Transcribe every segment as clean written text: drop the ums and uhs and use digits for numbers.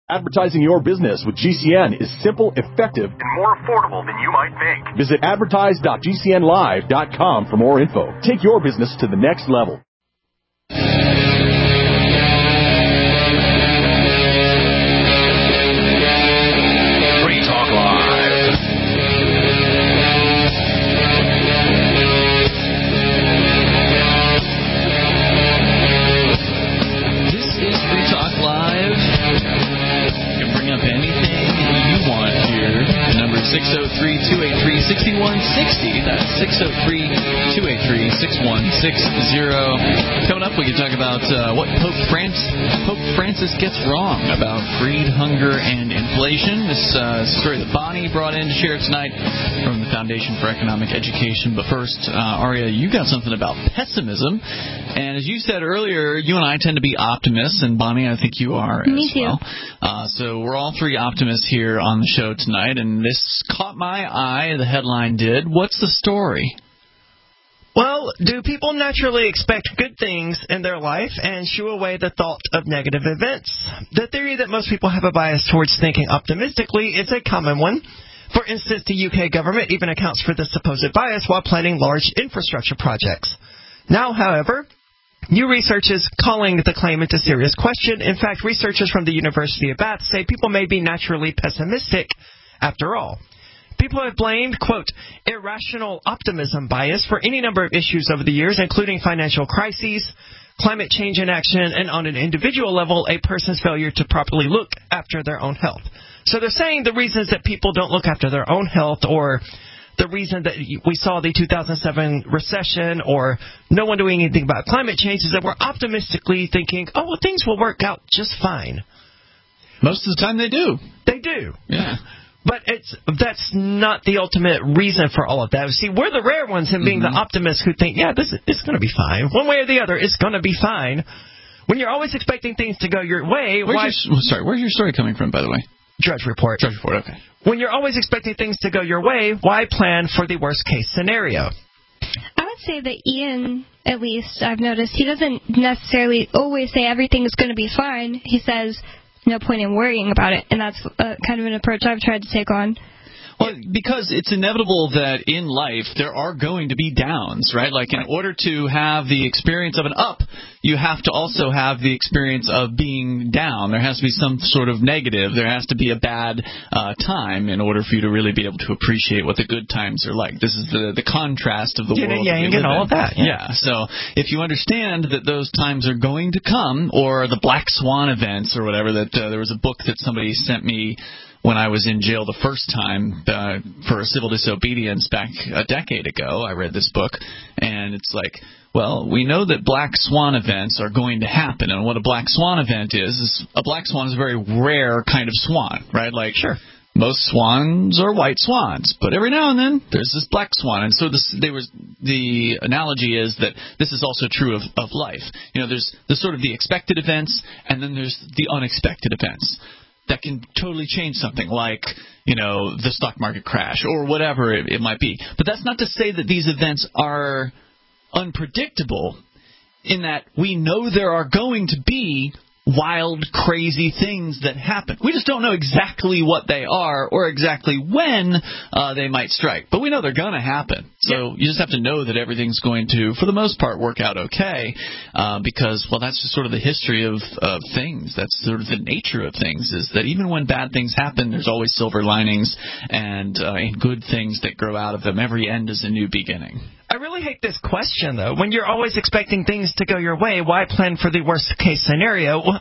Advertising your business with GCN is simple, effective, and more affordable than you might think. Visit advertise.gcnlive.com for more info. Take your business to the next level. Free Talk Live. This is Free Talk Live. You can bring up anything you want here. The number is 603-283-6160. That's 603-283-6160. Coming up, we can talk about what Pope Francis gets wrong about greed, hunger, and inflation. This story that Bonnie brought in to share tonight from the Foundation for Economic Education. But first, Aria, you got something about pessimism. And as you said earlier, you and I tend to be optimists, and Bonnie, I think you are as well. So we're all three optimists here on the show tonight, and this caught my eye. The headline did. What's the story? Well, do people naturally expect good things in their life and shoo away the thought of negative events? The theory that most people have a bias towards thinking optimistically is a common one. For instance, the UK government even accounts for this supposed bias while planning large infrastructure projects. Now, however, new research is calling the claim into serious question. In fact, researchers from the University of Bath say people may be naturally pessimistic after all. People have blamed, quote, irrational optimism bias for any number of issues over the years, including financial crises, climate change inaction, and on an individual level, a person's failure to properly look after their own health. So they're saying the reasons that people don't look after their own health, or the reason that we saw the 2007 recession, or no one doing anything about climate change, is that we're optimistically thinking, oh, well, things will work out just fine. Most of the time they do. They do. Yeah. But that's not the ultimate reason for all of that. See, we're the rare ones in being the optimists who think, yeah, it's going to be fine. One way or the other, it's going to be fine. When you're always expecting things to go your way... Where's your story coming from, by the way? Drudge Report. Drudge Report, okay. When you're always expecting things to go your way, why plan for the worst-case scenario? I would say that Ian, at least I've noticed, he doesn't necessarily always say everything is going to be fine. He says... no point in worrying about it, and that's kind of an approach I've tried to take on. Well, because it's inevitable that in life there are going to be downs, right? Like in order to have the experience of an up, you have to also have the experience of being down. There has to be some sort of negative. There has to be a bad time in order for you to really be able to appreciate what the good times are like. This is the contrast of the world. Yang and all of that. Yeah. So if you understand that those times are going to come, or the black swan events or whatever, that there was a book that somebody sent me when I was in jail the first time for civil disobedience back a decade ago. I read this book, and it's like, well, we know that black swan events are going to happen, and what a black swan event is a black swan is a very rare kind of swan, right? Like, sure, most swans are white swans, but every now and then there's this black swan, and so the analogy is that this is also true of life. You know, there's sort of the expected events, and then there's the unexpected events that can totally change something, like, you know, the stock market crash or whatever it might be. But that's not to say that these events are unpredictable, in that we know there are going to be wild, crazy things that happen. We just don't know exactly what they are or exactly when they might strike. But we know they're going to happen. So you just have to know that everything's going to, for the most part, work out okay because, well, that's just sort of the history of things. That's sort of the nature of things, is that even when bad things happen, there's always silver linings and good things that grow out of them. Every end is a new beginning. I really hate this question, though. When you're always expecting things to go your way, why plan for the worst-case scenario? Well,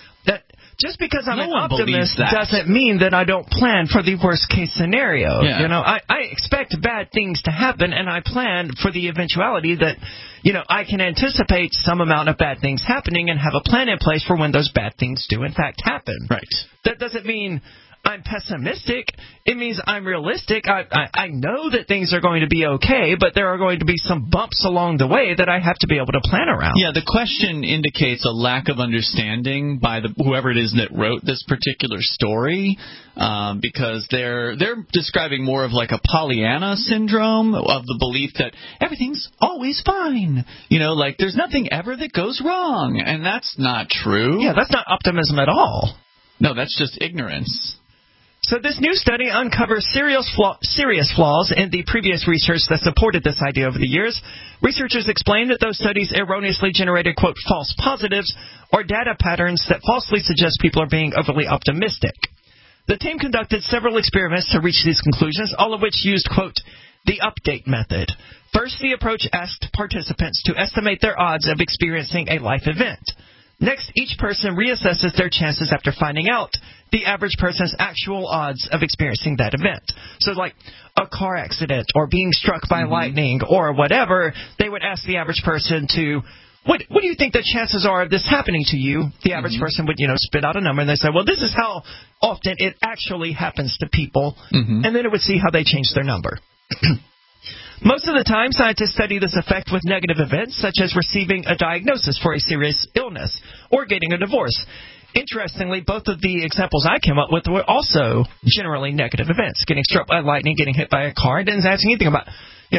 just because I'm an optimist doesn't mean that I don't plan for the worst-case scenario. Yeah. You know, I expect bad things to happen, and I plan for the eventuality that, you know, I can anticipate some amount of bad things happening and have a plan in place for when those bad things do, in fact, happen. Right. That doesn't mean I'm pessimistic. It means I'm realistic. I know that things are going to be okay, but there are going to be some bumps along the way that I have to be able to plan around. Yeah, the question indicates a lack of understanding by whoever it is that wrote this particular story, because they're describing more of like a Pollyanna syndrome of the belief that everything's always fine. You know, like there's nothing ever that goes wrong, and that's not true. Yeah, that's not optimism at all. No, that's just ignorance. So this new study uncovers serious flaws in the previous research that supported this idea over the years. Researchers explain that those studies erroneously generated, quote, false positives, or data patterns that falsely suggest people are being overly optimistic. The team conducted several experiments to reach these conclusions, all of which used, quote, the update method. First, the approach asked participants to estimate their odds of experiencing a life event. Next, each person reassesses their chances after finding out the average person's actual odds of experiencing that event. So like a car accident or being struck by lightning or whatever, they would ask the average person to, what do you think the chances are of this happening to you? The average person would, spit out a number, and they say, well, this is how often it actually happens to people. And then it would see how they change their number. Most of the time, scientists study this effect with negative events, such as receiving a diagnosis for a serious illness or getting a divorce. Interestingly, both of the examples I came up with were also generally negative events. Getting struck by lightning, getting hit by a car. It didn't ask anything about,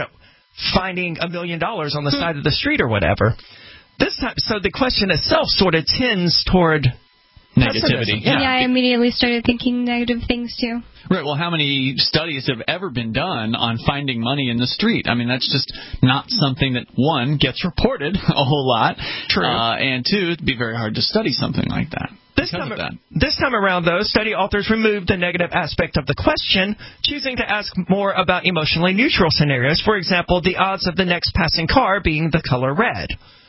finding $1 million on the side of the street or whatever. This time, so the question itself sort of tends toward negativity. Yeah, I immediately started thinking negative things too. Right, well, how many studies have ever been done on finding money in the street? I mean, that's just not something that, one, gets reported a whole lot. True. And two, it'd be very hard to study something like that. This time around, though, study authors removed the negative aspect of the question, choosing to ask more about emotionally neutral scenarios. For example, the odds of the next passing car being the color red.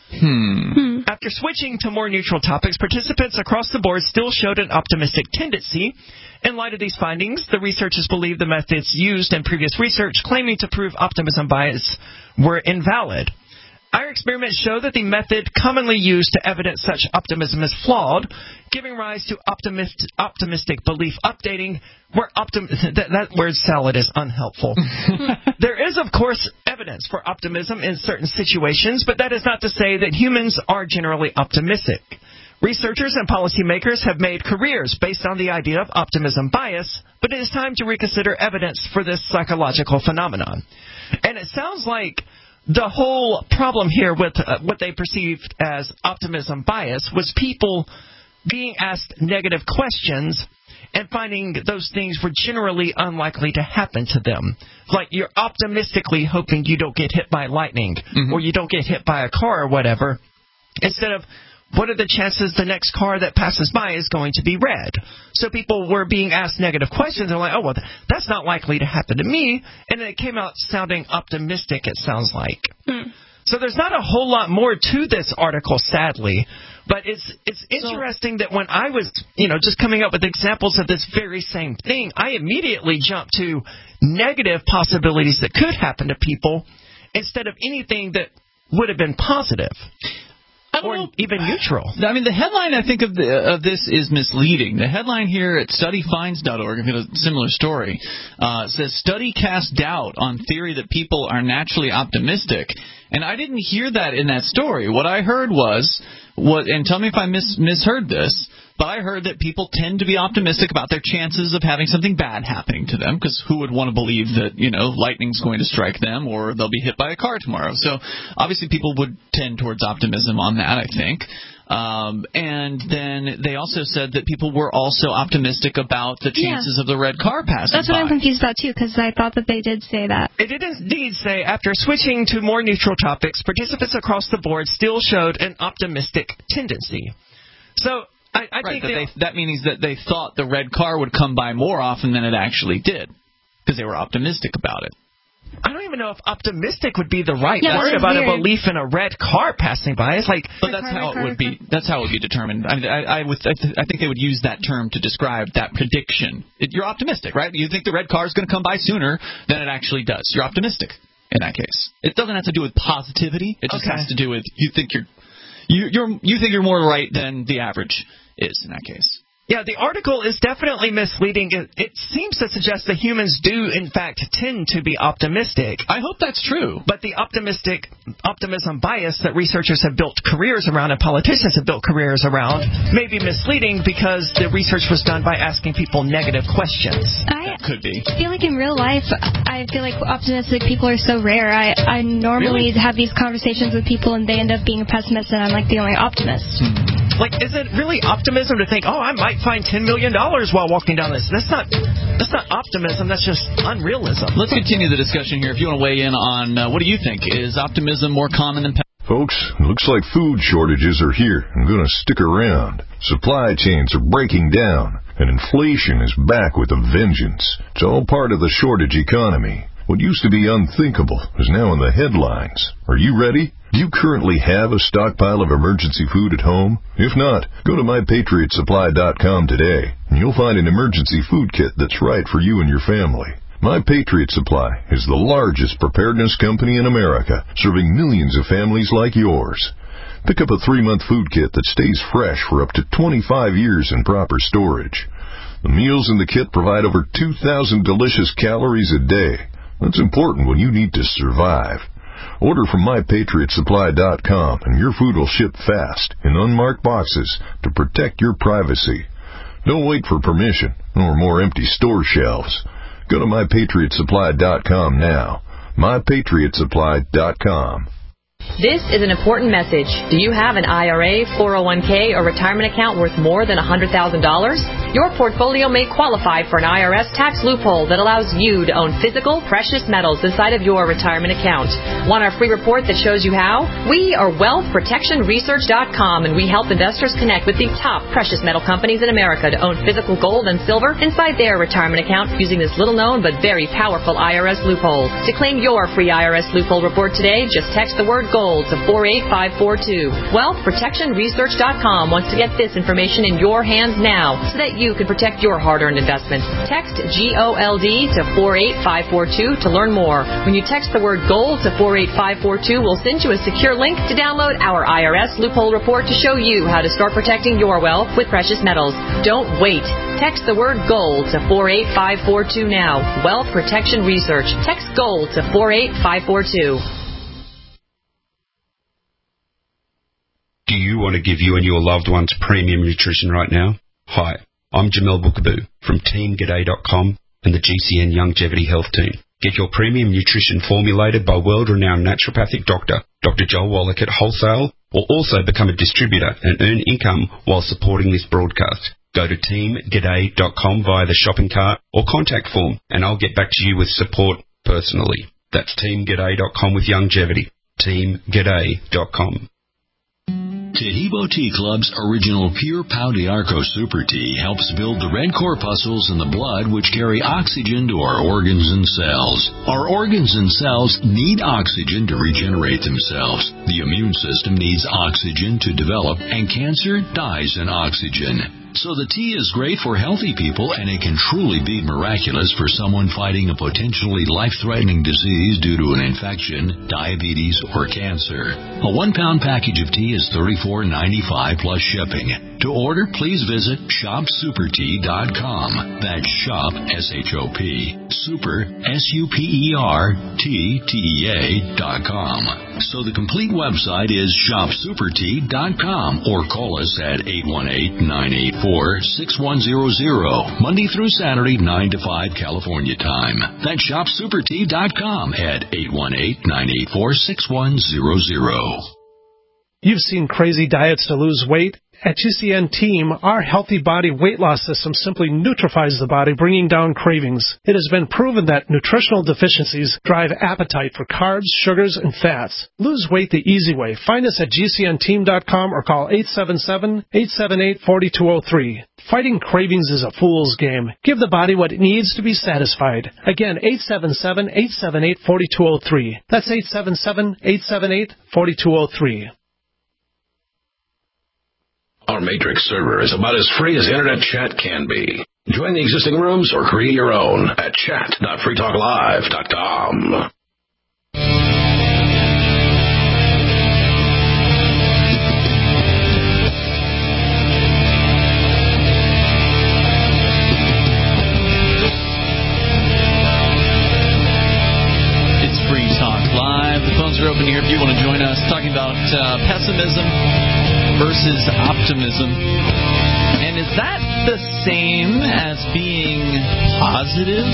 After switching to more neutral topics, participants across the board still showed an optimistic tendency. In light of these findings, the researchers believe the methods used in previous research claiming to prove optimism bias were invalid. Our experiments show that the method commonly used to evidence such optimism is flawed, giving rise to optimistic belief updating, where that word salad is unhelpful. There is, of course, evidence for optimism in certain situations, but that is not to say that humans are generally optimistic. Researchers and policymakers have made careers based on the idea of optimism bias, but it is time to reconsider evidence for this psychological phenomenon. And it sounds like the whole problem here with what they perceived as optimism bias was people being asked negative questions and finding those things were generally unlikely to happen to them. Like you're optimistically hoping you don't get hit by lightning or you don't get hit by a car or whatever, instead of what are the chances the next car that passes by is going to be red? So people were being asked negative questions. They're like, oh, well, that's not likely to happen to me. And it came out sounding optimistic, it sounds like. So there's not a whole lot more to this article, sadly. But it's interesting that when I was, just coming up with examples of this very same thing, I immediately jumped to negative possibilities that could happen to people instead of anything that would have been positive. Or even neutral. I mean, the headline, I think, of this is misleading. The headline here at studyfinds.org, I've got a similar story, says, study casts doubt on theory that people are naturally optimistic. And I didn't hear that in that story. What I heard was, and tell me if I misheard this, but I heard that people tend to be optimistic about their chances of having something bad happening to them, because who would want to believe that, lightning's going to strike them or they'll be hit by a car tomorrow? So obviously people would tend towards optimism on that, I think. And then they also said that people were also optimistic about the chances of the red car passing That's what I'm confused about, too, because I thought that they did say that. It did indeed say, after switching to more neutral topics, participants across the board still showed an optimistic tendency. So I think that means that they thought the red car would come by more often than it actually did, because they were optimistic about it. I don't even know if optimistic would be the right word about a belief in a red car passing by. It's like, but that's how it would be. That's how it would be determined. I mean, I think they would use that term to describe that prediction. You're optimistic, right? You think the red car is going to come by sooner than it actually does. You're optimistic in that case. It doesn't have to do with positivity. It just has to do with you think you're more right than the average is in that case. Yeah, the article is definitely misleading. It seems to suggest that humans do, in fact, tend to be optimistic. I hope that's true. But the optimism bias that researchers have built careers around and politicians have built careers around may be misleading because the research was done by asking people negative questions. That could be. I feel like in real life, I feel like optimistic people are so rare. I normally have these conversations with people and they end up being a pessimist and I'm like the only optimist. Like, is it really optimism to think, I might find $10 million while walking down this? That's not optimism. That's just unrealism. Let's continue the discussion here. If you want to weigh in on what do you think? Is optimism more common than Folks, looks like food shortages are here and going to stick around. Supply chains are breaking down, and inflation is back with a vengeance. It's all part of the shortage economy. What used to be unthinkable is now in the headlines. Are you ready? Do you currently have a stockpile of emergency food at home? If not, go to MyPatriotSupply.com today, and you'll find an emergency food kit that's right for you and your family. My Patriot Supply is the largest preparedness company in America, serving millions of families like yours. Pick up a 3-month food kit that stays fresh for up to 25 years in proper storage. The meals in the kit provide over 2,000 delicious calories a day. That's important when you need to survive. Order from MyPatriotSupply.com and your food will ship fast in unmarked boxes to protect your privacy. Don't wait for permission or more empty store shelves. Go to MyPatriotSupply.com now. MyPatriotSupply.com. This is an important message. Do you have an IRA, 401k, or retirement account worth more than $100,000? Your portfolio may qualify for an IRS tax loophole that allows you to own physical, precious metals inside of your retirement account. Want our free report that shows you how? We are WealthProtectionResearch.com, and we help investors connect with the top precious metal companies in America to own physical gold and silver inside their retirement account using this little-known but very powerful IRS loophole. To claim your free IRS loophole report today, just text the word GOLD to 48542. WealthProtectionResearch.com wants to get this information in your hands now so that you can protect your hard-earned investments. Text GOLD to 48542 to learn more. When you text the word GOLD to 48542, we'll send you a secure link to download our IRS loophole report to show you how to start protecting your wealth with precious metals. Don't wait. Text the word GOLD to 48542 now. Wealth Protection Research. Text GOLD to 48542. Do you want to give you and your loved ones premium nutrition right now? Hi, I'm Jamel Bookaboo from TeamGaday.com and the GCN Longevity Health Team. Get your premium nutrition formulated by world-renowned naturopathic doctor, Dr. Joel Wallach at Wholesale, or also become a distributor and earn income while supporting this broadcast. Go to TeamGaday.com via the shopping cart or contact form, and I'll get back to you with support personally. That's TeamGaday.com with longevity. TeamGaday.com. Tahibo Tea Club's original Pure Pau d'Arco Super Tea helps build the red corpuscles in the blood which carry oxygen to our organs and cells. Our organs and cells need oxygen to regenerate themselves. The immune system needs oxygen to develop, and cancer dies in oxygen. So the tea is great for healthy people, and it can truly be miraculous for someone fighting a potentially life-threatening disease due to an infection, diabetes, or cancer. A 1-pound package of tea is $34.95 plus shipping. To order, please visit ShopSuperTea.com. That's shop, S-H-O-P, super, SUPERTEA.com. So the complete website is ShopSuperTea.com, or call us at 818-984-6100, Monday through Saturday, 9 to 5 California time. That's ShopSuperTea.com at 818-984-6100. You've seen crazy diets to lose weight. At GCN Team, our healthy body weight loss system simply neutralizes the body, bringing down cravings. It has been proven that nutritional deficiencies drive appetite for carbs, sugars, and fats. Lose weight the easy way. Find us at GCNteam.com or call 877-878-4203. Fighting cravings is a fool's game. Give the body what it needs to be satisfied. Again, 877-878-4203. That's 877-878-4203. Our Matrix server is about as free as internet chat can be. Join the existing rooms or create your own at chat.freetalklive.com. It's Free Talk Live. The phones are open here if you want to join us, talking about pessimism versus optimism. And is that the same as being positive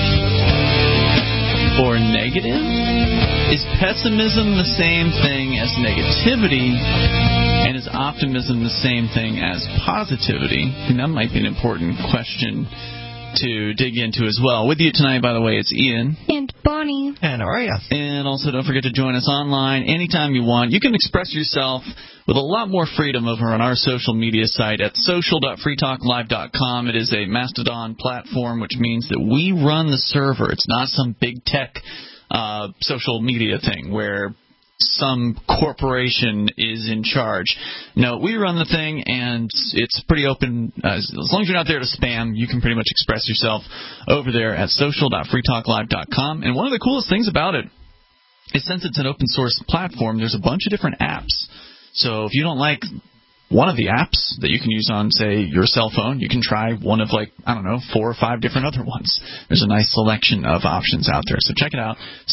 or negative? Is pessimism the same thing as negativity? And is optimism the same thing as positivity? I think that might be an important question to dig into as well. With you tonight, by the way, it's Ian. And Bonnie. And Aria. And also don't forget to join us online anytime you want. You can express yourself with a lot more freedom over on our social media site at social.freetalklive.com. It is a Mastodon platform, which means that we run the server. It's not some big tech social media thing where some corporation is in charge. No, we run the thing, and it's pretty open. As long as you're not there to spam, you can pretty much express yourself over there at social.freetalklive.com. And one of the coolest things about it is, since it's an open source platform, there's a bunch of different apps. So if you don't like one of the apps that you can use on, say, your cell phone, you can try one of, 4 or 5 different other ones. There's a nice selection of options out there. So check it out,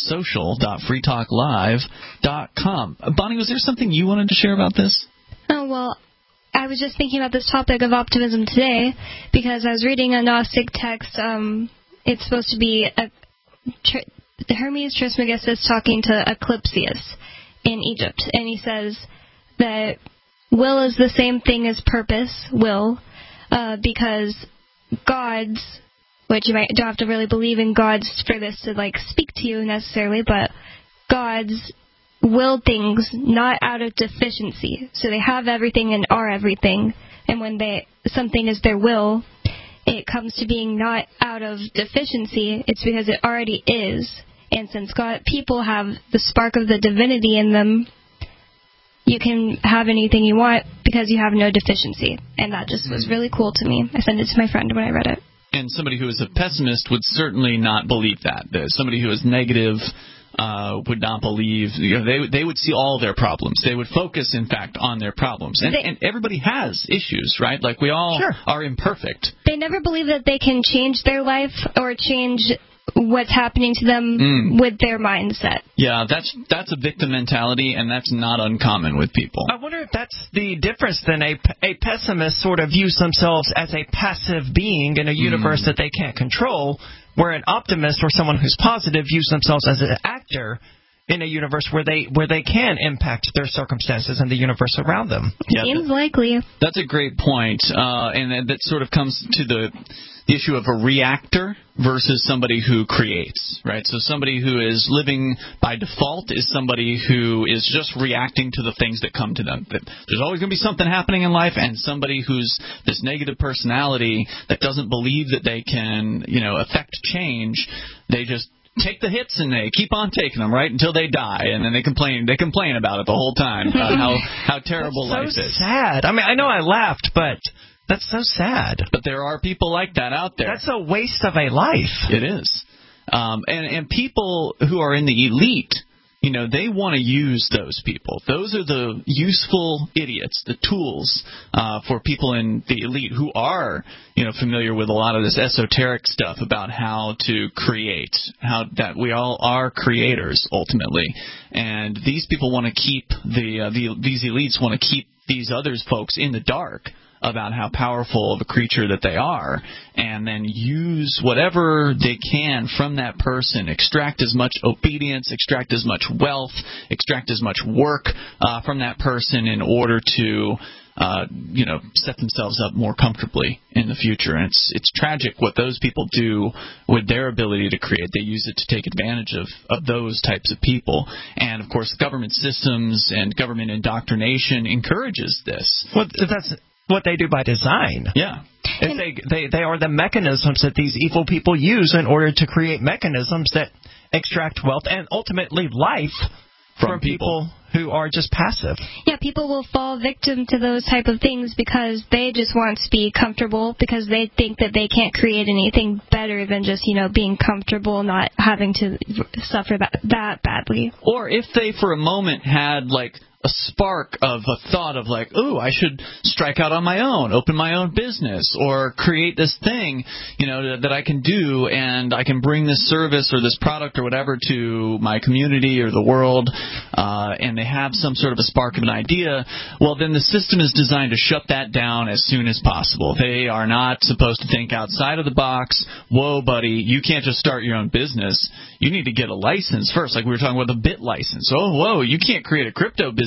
social.freetalklive.com. Bonnie, was there something you wanted to share about this? Oh, well, I was just thinking about this topic of optimism today because I was reading a Gnostic text. It's supposed to be Hermes Trismegistus talking to Eclipsius in Egypt, and he says that will is the same thing as purpose, because gods, which you don't have to really believe in gods for this to speak to you necessarily, but gods will things not out of deficiency. So they have everything and are everything, and when something is their will, it comes to being not out of deficiency. It's because it already is, and since people have the spark of the divinity in them, you can have anything you want because you have no deficiency. And that just was really cool to me. I sent it to my friend when I read it. And somebody who is a pessimist would certainly not believe that. Somebody who is negative would not believe. They would see all their problems. They would focus, in fact, on their problems. And everybody has issues, right? Like, we all are imperfect. They never believe that they can change their life or change what's happening to them with their mindset. Yeah, that's a victim mentality, and that's not uncommon with people. I wonder if that's the difference then. A pessimist sort of views themselves as a passive being in a universe that they can't control, where an optimist or someone who's positive views themselves as an actor in a universe where they can impact their circumstances and the universe around them. Yeah, seems likely. That's a great point, and that sort of comes to the issue of a reactor versus somebody who creates, right? So somebody who is living by default is somebody who is just reacting to the things that come to them. There's always going to be something happening in life, and somebody who's this negative personality that doesn't believe that they can, affect change, they just take the hits and they keep on taking them, right, until they die, and then they complain about it the whole time, about how terrible life is. So sad. I mean, I know I laughed, but that's so sad. But there are people like that out there. That's a waste of a life. It is. And people who are in the elite, they want to use those people. Those are the useful idiots, the tools for people in the elite who are, familiar with a lot of this esoteric stuff about how to create, that we all are creators ultimately. And these people want to keep these elites want to keep these other folks in the dark about how powerful of a creature that they are, and then use whatever they can from that person, extract as much obedience, extract as much wealth, extract as much work from that person in order to set themselves up more comfortably in the future. And it's tragic what those people do with their ability to create. They use it to take advantage of those types of people. And, of course, government systems and government indoctrination encourages this. Well, that's what they do by design. Yeah. They are the mechanisms that these evil people use in order to create mechanisms that extract wealth and ultimately life from people who are just passive. Yeah, people will fall victim to those type of things because they just want to be comfortable, because they think that they can't create anything better than just, being comfortable, not having to suffer that badly. Or if they for a moment had a spark of a thought of I should strike out on my own, open my own business, or create this thing, that I can do, and I can bring this service or this product or whatever to my community or the world, and they have some sort of a spark of an idea, well, then the system is designed to shut that down as soon as possible. They are not supposed to think outside of the box. Whoa, buddy, you can't just start your own business. You need to get a license first, like we were talking about the BIT license. Oh, whoa, you can't create a crypto business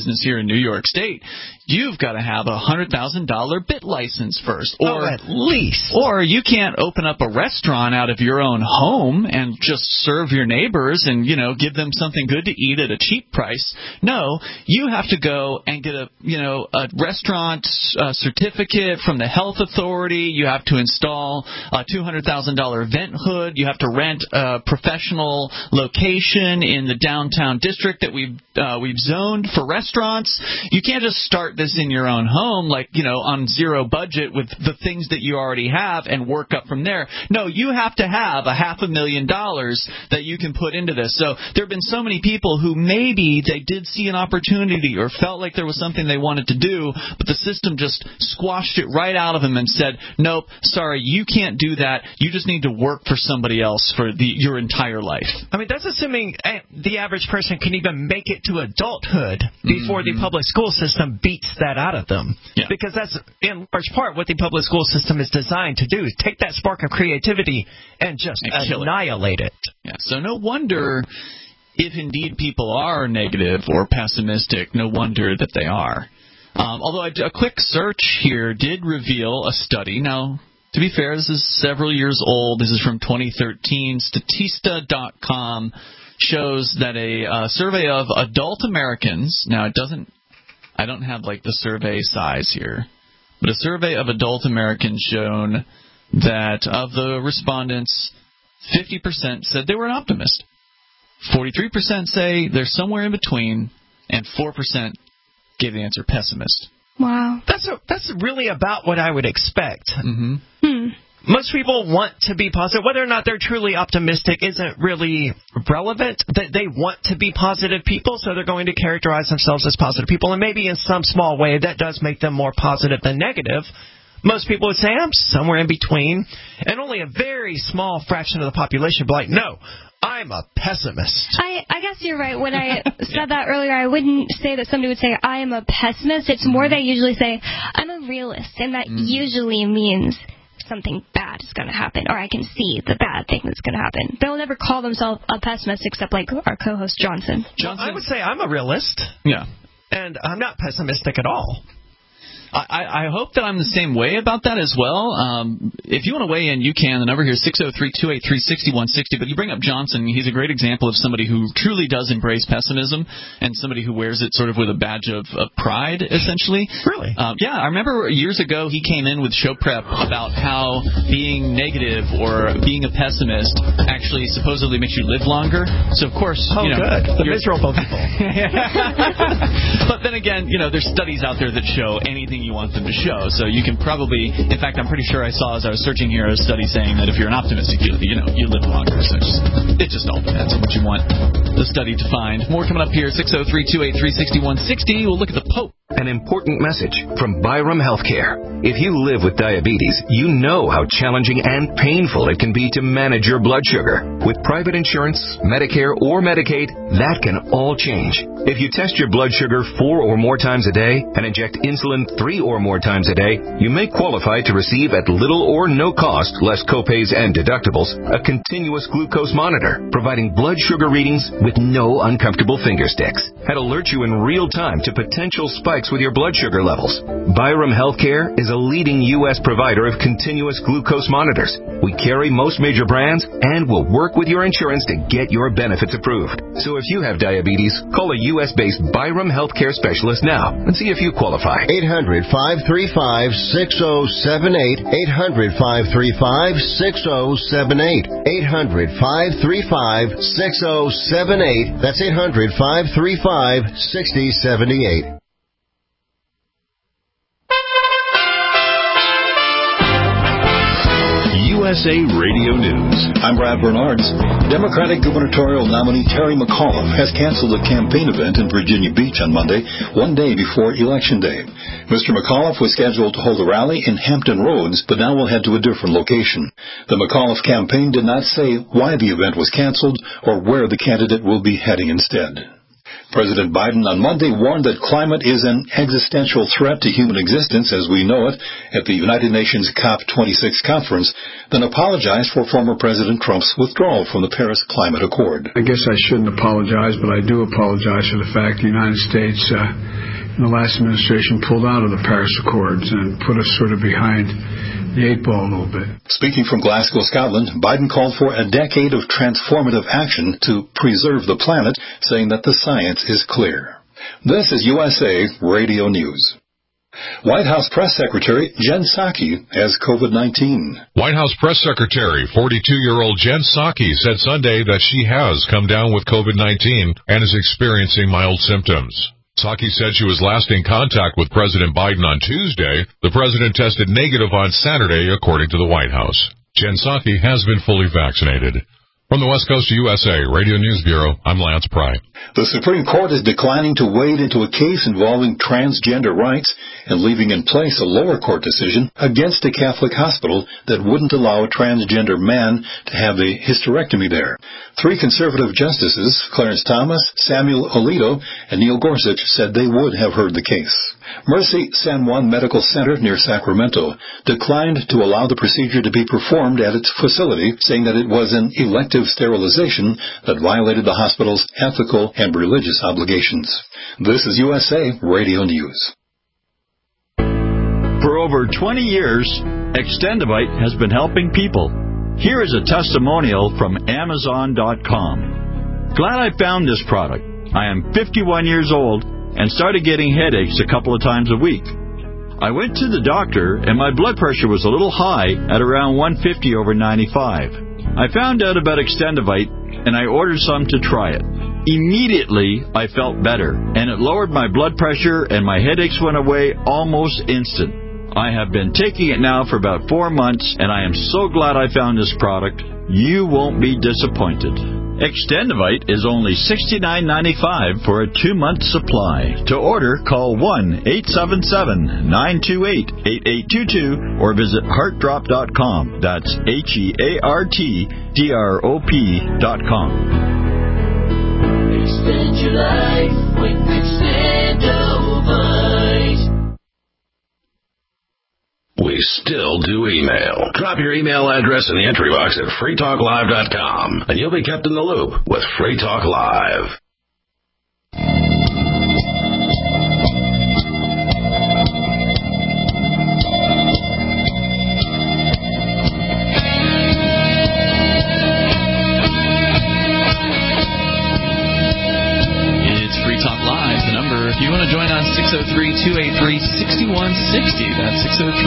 business here in New York State, you've got to have a $100,000 bit license first. Or at least. Or you can't open up a restaurant out of your own home and just serve your neighbors and, give them something good to eat at a cheap price. No, you have to go and get a restaurant certificate from the health authority. You have to install a $200,000 vent hood. You have to rent a professional location in the downtown district that we've zoned for restaurants. You can't just start this in your own home, on zero budget with the things that you already have and work up from there. No, you have to have $500,000 that you can put into this. So there have been so many people who maybe they did see an opportunity or felt like there was something they wanted to do, but the system just squashed it right out of them and said, nope, sorry, you can't do that. You just need to work for somebody else for your entire life. I mean, that's assuming the average person can even make it to adulthood before the public school system beats that out of them. Yeah. Because that's, in large part, what the public school system is designed to do, is take that spark of creativity and just annihilate it. Yeah. So no wonder, if indeed people are negative or pessimistic, no wonder that they are. Although a quick search here did reveal a study. Now, to be fair, this is several years old. This is from 2013. Statista.com shows that a survey of adult Americans, now I don't have the survey size here, but a survey of adult Americans shown that of the respondents, 50% said they were an optimist. 43% say they're somewhere in between, and 4% gave the answer pessimist. Wow. That's really about what I would expect. Mm-hmm. Most people want to be positive. Whether or not they're truly optimistic isn't really relevant. They want to be positive people, so they're going to characterize themselves as positive people. And maybe in some small way that does make them more positive than negative. Most people would say, I'm somewhere in between. And only a very small fraction of the population would be like, no, I'm a pessimist. I guess you're right. When I said that earlier, I wouldn't say that somebody would say, I am a pessimist. It's more they usually say, I'm a realist. And that usually means something bad is going to happen, or I can see the bad thing that's going to happen. They'll never call themselves a pessimist except our co-host Johnson. I would say I'm a realist. Yeah. And I'm not pessimistic at all. I hope that I'm the same way about that as well. If you want to weigh in, you can. The number here is 603-283-6160. But you bring up Johnson. He's a great example of somebody who truly does embrace pessimism and somebody who wears it sort of with a badge of pride, essentially. Really? Yeah, I remember years ago he came in with show prep about how being negative or being a pessimist actually supposedly makes you live longer. So, of course, good. The miserable people. But then again, there's studies out there that show anything you want them to show. So you can probably, in fact, I'm pretty sure I saw as I was searching here a study saying that if you're an optimistic, you live longer. So it just all depends on what you want the study to find. More coming up here, 603-283-6160. We'll look at the Pope. An important message from Byram Healthcare. If you live with diabetes, you know how challenging and painful it can be to manage your blood sugar. With private insurance, Medicare, or Medicaid, that can all change. If you test your blood sugar 4 or more times a day and inject insulin 3 or more times a day, you may qualify to receive at little or no cost, less copays and deductibles, a continuous glucose monitor, providing blood sugar readings with no uncomfortable finger sticks. That alert you in real time to potential spikes with your blood sugar levels. Byram Healthcare is a leading U.S. provider of continuous glucose monitors. We carry most major brands and will work with your insurance to get your benefits approved. So if you have diabetes, call a U.S.-based Byram Healthcare specialist now and see if you qualify. 800-535-6078. 800-535-6078. 800-535-6078. That's 800-535-6078. USA Radio News. I'm Brad Bernards. Democratic gubernatorial nominee Terry McAuliffe has canceled a campaign event in Virginia Beach on Monday, one day before Election Day. Mr. McAuliffe was scheduled to hold a rally in Hampton Roads, but now will head to a different location. The McAuliffe campaign did not say why the event was canceled or where the candidate will be heading instead. President Biden on Monday warned that climate is an existential threat to human existence as we know it at the United Nations COP26 conference, then apologized for former President Trump's withdrawal from the Paris Climate Accord. I guess I shouldn't apologize, but I do apologize for the fact the United States in the last administration pulled out of the Paris Accords and put us sort of behind the 8 ball a little bit. Speaking from Glasgow, Scotland, Biden called for a decade of transformative action to preserve the planet, saying that the science is clear. This is USA Radio News. White House Press Secretary Jen Psaki has COVID-19. White House Press Secretary, 42-year-old Jen Psaki, said Sunday that she has come down with COVID-19 and is experiencing mild symptoms. Psaki said she was last in contact with President Biden on Tuesday. The president tested negative on Saturday, according to the White House. Jen Psaki has been fully vaccinated. From the West Coast of USA Radio News Bureau, I'm Lance Pry. The Supreme Court is declining to wade into a case involving transgender rights and leaving in place a lower court decision against a Catholic hospital that wouldn't allow a transgender man to have a hysterectomy there. 3 conservative justices, Clarence Thomas, Samuel Alito, and Neil Gorsuch, said they would have heard the case. Mercy San Juan Medical Center near Sacramento declined to allow the procedure to be performed at its facility, saying that it was an elective sterilization that violated the hospital's ethical and religious obligations. This is USA Radio News. For over 20 years, Extendivite has been helping people. Here is a testimonial from Amazon.com. Glad I found this product. I am 51 years old and started getting headaches a couple of times a week. I went to the doctor and my blood pressure was a little high at around 150 over 95. I found out about Extendivite and I ordered some to try it. Immediately, I felt better, and it lowered my blood pressure and my headaches went away almost instant. I have been taking it now for about 4 months, and I am so glad I found this product. You won't be disappointed. Extendivite is only $69.95 for a 2-month supply. To order, call 1-877-928-8822 or visit heartdrop.com. That's HEARTDROP.com. Extend your life with Extendivite. We still do email. Drop your email address in the entry box at freetalklive.com, and you'll be kept in the loop with Free Talk Live. If you want to join us, 603-283-6160. That's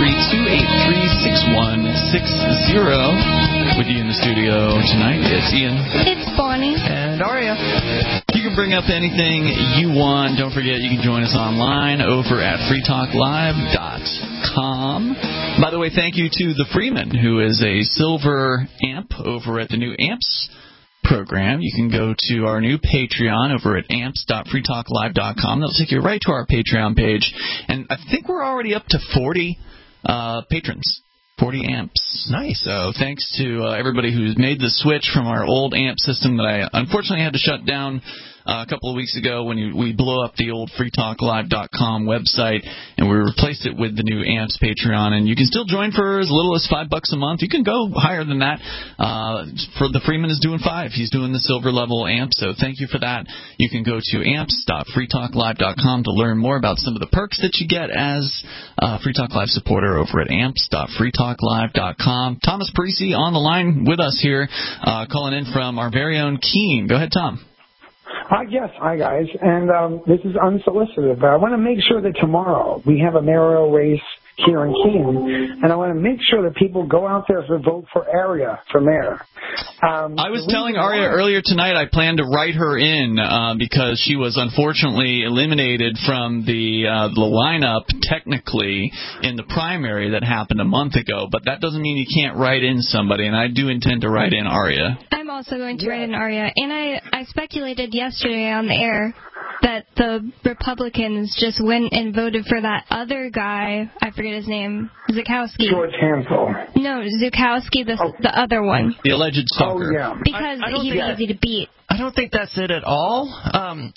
603-283-6160. With you in the studio tonight, it's Ian. It's Bonnie. And Aria. You can bring up anything you want. Don't forget, you can join us online over at freetalklive.com. By the way, thank you to the Freeman, who is a silver amp over at the new Amps program. You can go to our new Patreon over at amps.freetalklive.com. That'll take you right to our Patreon page. And I think we're already up to 40 patrons. 40 amps. Nice. So thanks to everybody who's made the switch from our old amp system that I unfortunately had to shut down a couple of weeks ago when we blew up the old freetalklive.com website, and we replaced it with the new Amps Patreon. And you can still join for as little as $5 a month. You can go higher than that. For the Freeman is doing $5. He's doing the silver level amp, so thank you for that. You can go to amps.freetalklive.com to learn more about some of the perks that you get as a Free Talk Live supporter over at amps.freetalklive.com. Thomas Parisi on the line with us here, calling in from our very own Keene. Go ahead, Tom. Yes, hi guys, and this is unsolicited, but I want to make sure that tomorrow we have a mayoral race here in Keene, and I want to make sure that people go out there to vote for Aria for mayor. I was telling Aria earlier tonight I plan to write her in because she was unfortunately eliminated from the lineup technically in the primary that happened a month ago, but that doesn't mean you can't write in somebody, and I do intend to write in Aria. I'm also going to write in Aria, and I speculated yesterday on the air that the Republicans just went and voted for that other guy, I forget his name, Zukowski. George Hansel. No, Zukowski, the other one. The alleged stalker. Oh, yeah. Because he's easy to beat. I don't think that's it at all.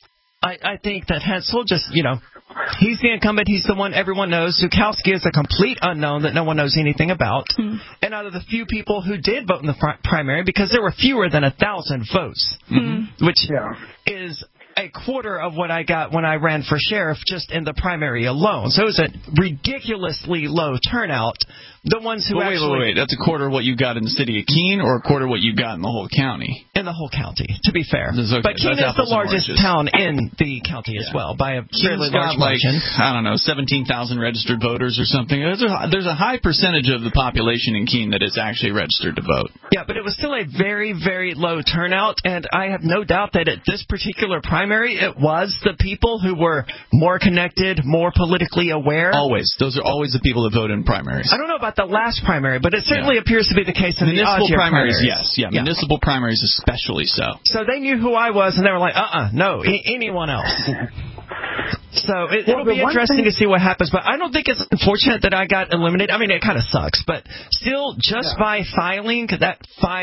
I think that Hensel just, he's the incumbent. He's the one everyone knows. Zukowski is a complete unknown that no one knows anything about. And out of the few people who did vote in the primary, because there were fewer than 1,000 votes, which is a quarter of what I got when I ran for sheriff just in the primary alone. So it was a ridiculously low turnout. The ones who wait. That's a quarter of what you got in the city of Keene, or a quarter of what you got in the whole county? In the whole county, to be fair. Okay. But Keene is the largest town in the county as well, by a fairly large margin. I don't know, 17,000 registered voters or something. There's a high percentage of the population in Keene that is actually registered to vote. Yeah, but it was still a very, very low turnout, and I have no doubt that at this particular primary, it was the people who were more connected, more politically aware. Always. Those are always the people that vote in primaries. I don't know about the last primary, but it certainly appears to be the case in municipal the primaries. Yes, municipal primaries especially so. So they knew who I was, and they were like, no, anyone else. So it'll be interesting to see what happens, but I don't think it's unfortunate that I got eliminated. I mean, it kind of sucks, but still, just by filing that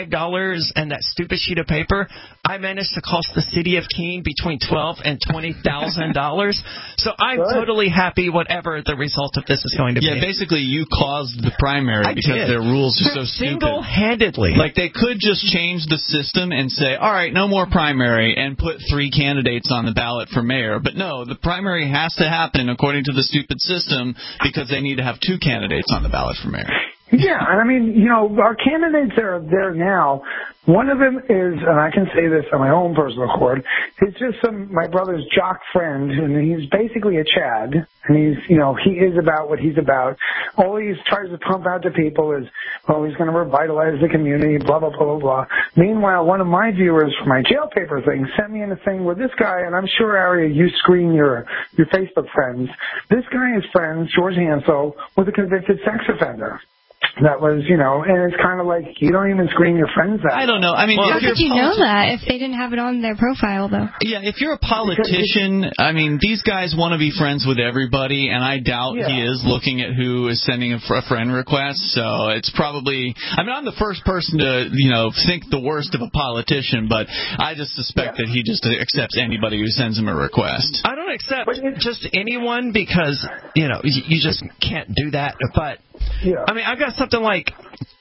$5 and that stupid sheet of paper, I managed to cost the city of Keene between $12,000 and $20,000. So I'm totally happy whatever the result of this is going to be. Yeah, basically you caused the primary because their rules are so stupid. Single-handedly. Like they could just change the system and say, all right, no more primary, and put 3 candidates on the ballot for mayor. But no, the primary has to happen according to the stupid system because they need to have 2 candidates on the ballot for mayor. Yeah, and I mean, our candidates that are there now, one of them is, and I can say this on my own personal accord, it's just my brother's jock friend, and he's basically a Chad, and he is about what he's about. All he tries to pump out to people is, he's going to revitalize the community, blah, blah, blah, blah, blah. Meanwhile, one of my viewers for my jail paper thing sent me in a thing where this guy, and I'm sure, Aria, you screen your Facebook friends, this guy is friends, George Hansel, with a convicted sex offender. That was, and it's kind of like you don't even screen your friends that. I don't know. I mean, how could you know that if they didn't have it on their profile, though? Yeah, if you're a politician, I mean, these guys want to be friends with everybody, and I doubt he is looking at who is sending a friend request. So it's probably, I mean, I'm the first person to, think the worst of a politician, but I just suspect that he just accepts anybody who sends him a request. I don't accept just anyone because, you just can't do that, but. Yeah. I mean, I've got something like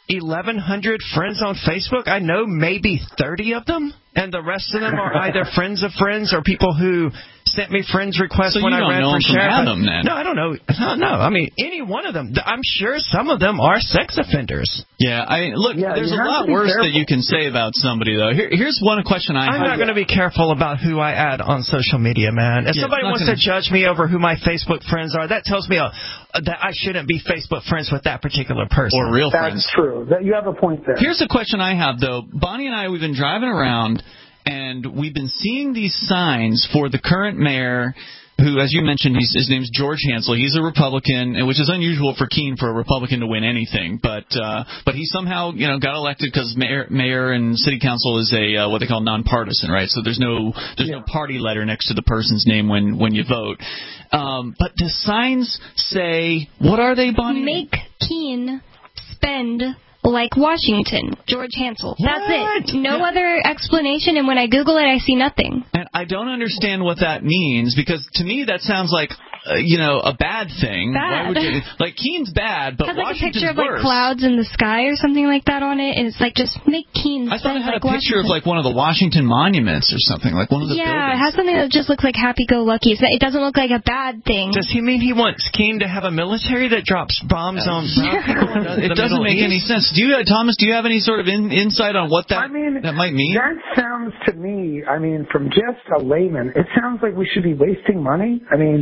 1,100 friends on Facebook. I know maybe 30 of them, and the rest of them are either friends of friends or people who sent me friends requests when I ran for sheriff. No, I don't know. No, I mean, any one of them. I'm sure some of them are sex offenders. Yeah, there's a lot worse that you can say about somebody, though. Here's one question I have. I'm not going to be careful about who I add on social media, man. If somebody wants to judge me over who my Facebook friends are, that tells me that I shouldn't be Facebook friends with that particular person. Or real friends. That's true. You have a point there. Here's a question I have, though. Bonnie and I, we've been driving around, and we've been seeing these signs for the current mayor, who, as you mentioned, his name's George Hansel. He's a Republican, which is unusual for Keene for a Republican to win anything. But he somehow got elected because mayor and city council is a what they call nonpartisan, right? So there's no party letter next to the person's name when you vote. But the signs say, what are they, Bonnie? Make Keene spend like Washington, George Hansel. That's it. No other explanation, and when I Google it, I see nothing. And I don't understand what that means, because to me that sounds like, a bad thing. Bad. Why would you, like, Keene's bad, but Washington's Washington's worse. It has like a picture of worse. like clouds in the sky or something like that on it, and it's like, just make Keene I thought it had like a picture Washington. of like one of the Washington monuments or something, like one of the buildings. Yeah, it has something that just looks like happy-go-lucky. So it doesn't look like a bad thing. Does he mean he wants Keene to have a military that drops bombs on brown people? It doesn't make any sense. Thomas, do you have any sort of insight on what that might mean? That sounds to me, from just a layman, it sounds like we should be wasting money.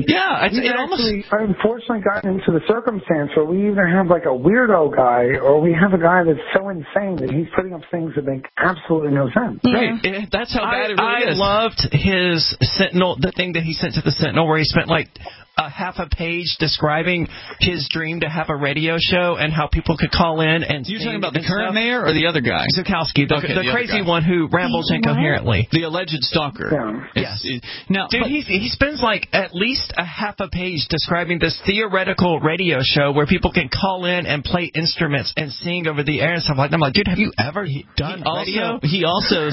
Unfortunately gotten into the circumstance where we either have like a weirdo guy or we have a guy that's so insane that he's putting up things that make absolutely no sense. Right. That's how bad it really is. I loved his Sentinel, the thing that he sent to the Sentinel where he spent like a half a page describing his dream to have a radio show and how people could call in and You're talking about the current mayor or the other guy? Zukowski, the crazy one who rambles incoherently. The alleged stalker. Yes. Now, dude, he spends like at least a half a page describing this theoretical radio show where people can call in and play instruments and sing over the air and stuff like that. I'm like, dude, have you ever done radio? He also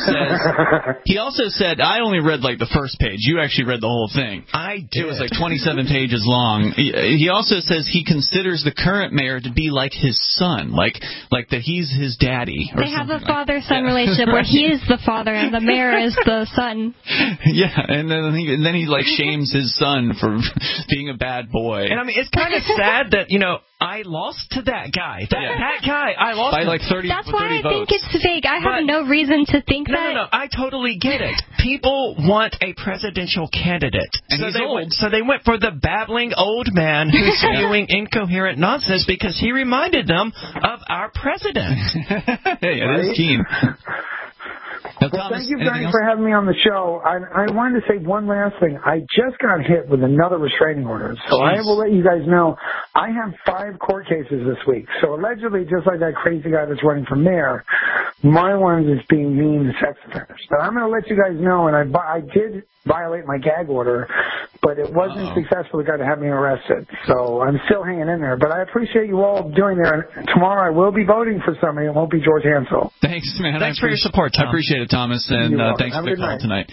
said, I only read like the first page. You actually read the whole thing. I did. It was like 27 pages long. He also says he considers the current mayor to be like his son, like that he's his daddy. They have a father-son relationship where he is the father and the mayor is the son. Yeah, and then he like shames his son for being a bad boy. And I mean, it's kind of sad that, I lost to that guy. That guy, I lost by like 30 That's why I votes. think it's fake. I have no reason to think that. No, I totally get it. People want a presidential candidate. And so he's they old. So they went for the babbling old man who's spewing incoherent nonsense because he reminded them of our president. Hey, it is Keene. Well, thank you guys for having me on the show. I wanted to say one last thing. I just got hit with another restraining order. So I will let you guys know I have 5 court cases this week. So allegedly, just like that crazy guy that's running for mayor, my one is being mean to sex offenders. But I'm going to let you guys know, and I did violate my gag order, but it wasn't successful to have me arrested. So I'm still hanging in there. But I appreciate you all doing there. And tomorrow I will be voting for somebody. It won't be George Hansel. Thanks, man. Thanks for your support, Tom. I appreciate it, Thomas, and thanks for the call tonight.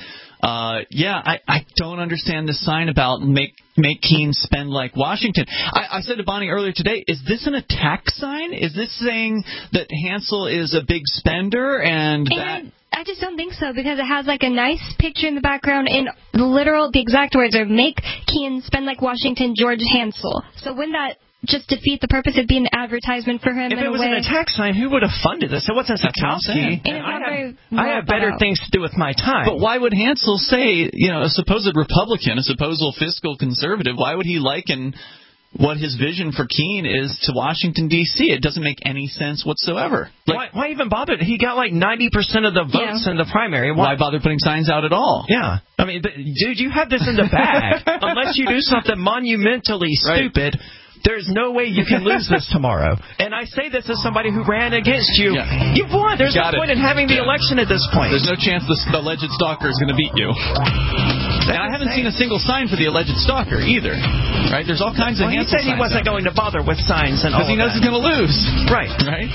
I don't understand the sign about make Keene spend like Washington. I said to Bonnie earlier today, is this an attack sign? Is this saying that Hansel is a big spender and that... I just don't think so, because it has like a nice picture in the background, and the exact words are "make Keene spend like Washington, George Hansel." So wouldn't that just defeat the purpose of being an advertisement for him? If it was an attack sign, who would have funded this? It wasn't Zukowski. I have better things to do with my time. But why would Hansel say, a supposed Republican, a supposed fiscal conservative, why would he liken what his vision for Keene is to Washington, D.C.? It doesn't make any sense whatsoever. Why even bother? He got like 90% of the votes in the primary. Why bother putting signs out at all? Yeah. I mean, dude, you have this in the bag. Unless you do something monumentally stupid, there's no way you can lose this tomorrow. And I say this as somebody who ran against you. Yeah. You've won. There's no point in having the election at this point. There's no chance the alleged stalker is going to beat you. And I haven't seen a single sign for the alleged stalker either. Right? There's all kinds of Hansel signs. He said he wasn't going to bother with signs and all because he knows he's going to lose. Right. Right?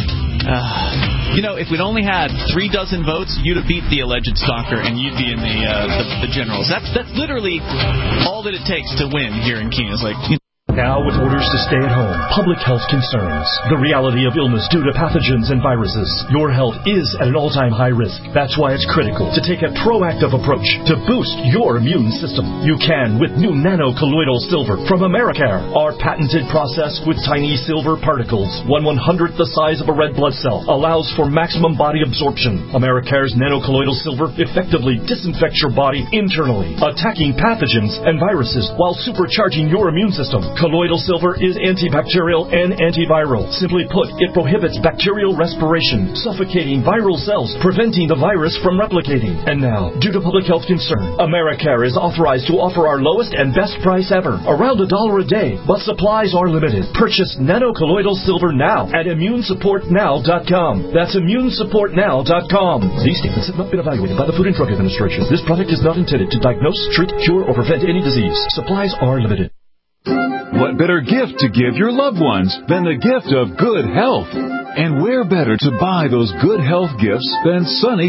If we'd only had 3 dozen votes, you'd have beat the alleged stalker and you'd be in the generals. That's literally all that it takes to win here in Keene. It's like... Now, with orders to stay at home, public health concerns, the reality of illness due to pathogens and viruses, your health is at an all-time high risk. That's why it's critical to take a proactive approach to boost your immune system. You can with new nano-colloidal silver from Americare. Our patented process with tiny silver particles, 1/100th the size of a red blood cell, allows for maximum body absorption. Americare's nano-colloidal silver effectively disinfects your body internally, attacking pathogens and viruses while supercharging your immune system. Colloidal silver is antibacterial and antiviral. Simply put, it prohibits bacterial respiration, suffocating viral cells, preventing the virus from replicating. And now, due to public health concern, Americare is authorized to offer our lowest and best price ever, around $1 a day, but supplies are limited. Purchase nano-colloidal silver now at immunesupportnow.com. That's immunesupportnow.com. These statements have not been evaluated by the Food and Drug Administration. This product is not intended to diagnose, treat, cure, or prevent any disease. Supplies are limited. What better gift to give your loved ones than the gift of good health? And where better to buy those good health gifts than